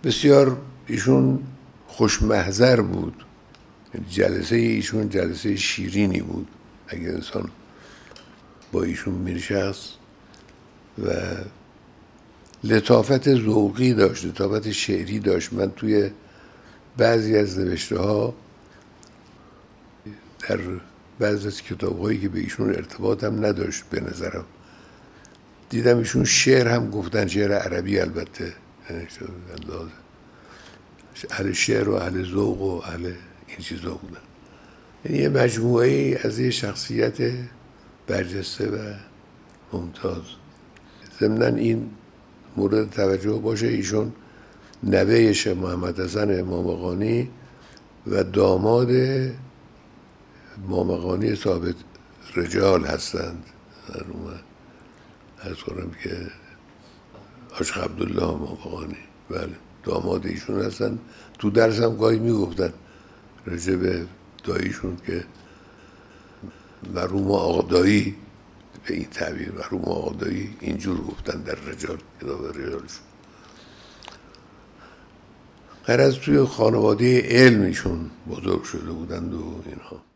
بسیار ایشون خوشمحضر بود، جلسه ایشون جلسه شیرینی بود اگر انسان با ایشون می‌نشست و لطافت ذوقی داشت، لطافت شعری داشت. من توی بعضی از نوشته ها، در بعضی از کتاب هایی که به ایشون ارتباط هم نداشت به نظرم، دیدم ایشون شعر هم گفتن، شعر عربی البته، اهل شعر و اهل ذوق و اهل این چیزا بودن. یعنی یه مجموعه ای از یه شخصیت برجسته و ممتاز. ضمناً این مورد توجه باشه ایشون نوه شه محمد حسن مامقانی و داماد مامقانی ثابت رجال هستند. از کنم که عاشق عبدالله مامقانی، بله داماد ایشون هستن. تو درس هم گاهی میگفتن راجع به داییشون که مرحوم آقادایی، به این تعبیر مرحوم آقادایی اینجور گفتن در رجال، کتاب رجالشون. غرض توی خانواده علمیشون بزرگ شده بودند و اینها.